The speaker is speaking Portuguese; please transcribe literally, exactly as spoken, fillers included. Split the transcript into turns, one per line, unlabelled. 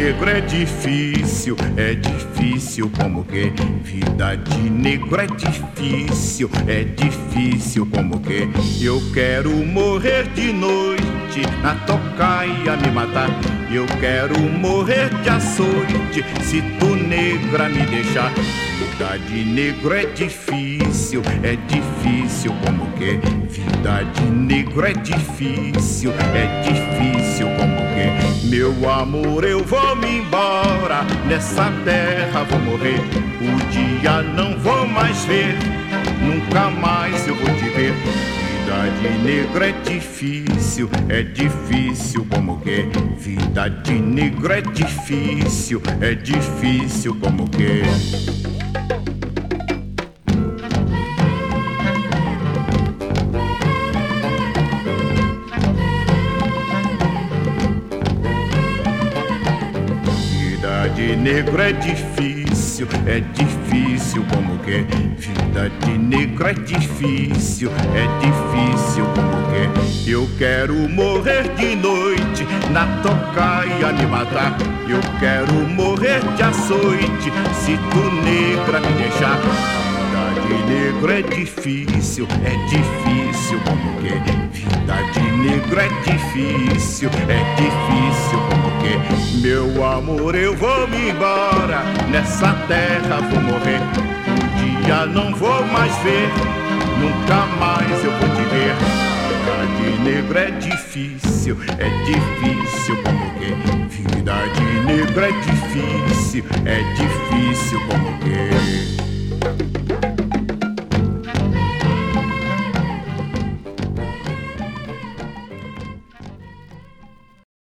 negro é difícil, é difícil como que vida de negro é difícil, é difícil como que eu quero morrer de noite na tocaia me matar. Eu quero morrer de açoite se tu negra me deixar. Vida de negro é difícil, é difícil como que vida de negro é difícil, é difícil como que meu amor eu vou me embora, nessa terra vou morrer, o dia não vou mais ver, nunca mais eu vou te ver. Vida de negro é difícil, é difícil como que vida de negro é difícil, é difícil como que. De negro é difícil, é difícil como que vida de negro é difícil, é difícil como que eu quero morrer de noite na tocaia me matar. Eu quero morrer de açoite se tu negra me deixar. Vida de negro é difícil, é difícil como que vida de negro é difícil, é difícil como que meu amor eu vou me embora, nessa terra vou morrer, um dia não vou mais ver, nunca mais eu vou te ver. Vida de negro é difícil, é difícil como que vida de negro é difícil, é difícil como que.